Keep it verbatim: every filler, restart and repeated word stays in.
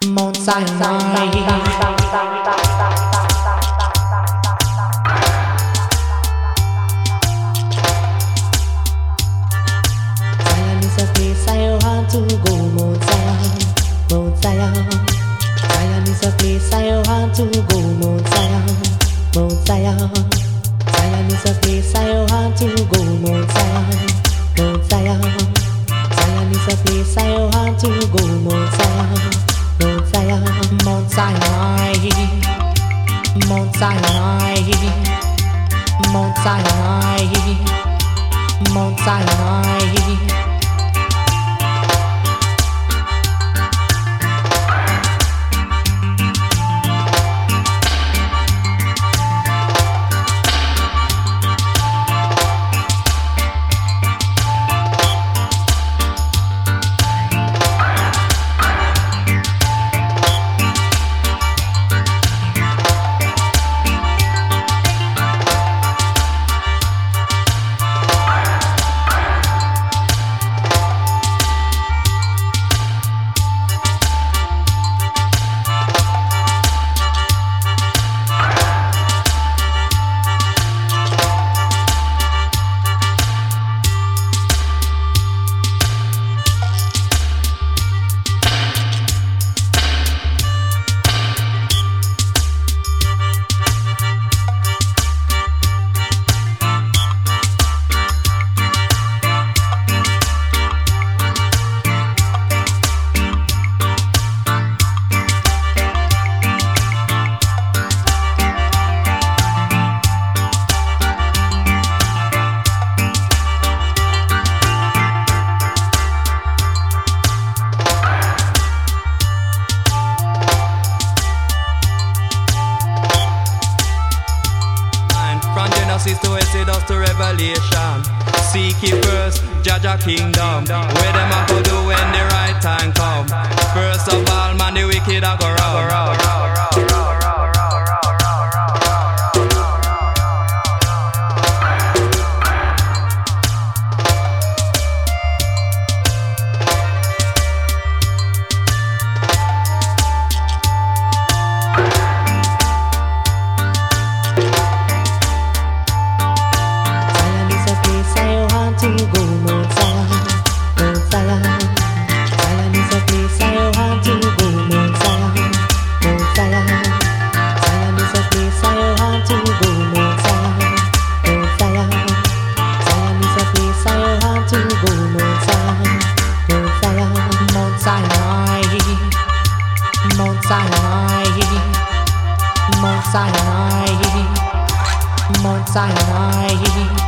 Mount Sinai. Zion is a place I want to go, Mount Zion, Mount Zion. Zion is a place I want to go, Mount Zion, Mount Zion. Zion is a place I want to go, Mount Zion, Mount Zion. Zion is a place I want to go, Mount Zion, Mount Zion. Mount Sinai, Mount Sinai, Mount Sinai, Mount Sinai. To Exodus to Revelation, seek ye first Jaja kingdom. Where them a go do when the right time come? First of all, man, the wicked a go round. Mount Sinai, Mount Sinai, Mount Sinai.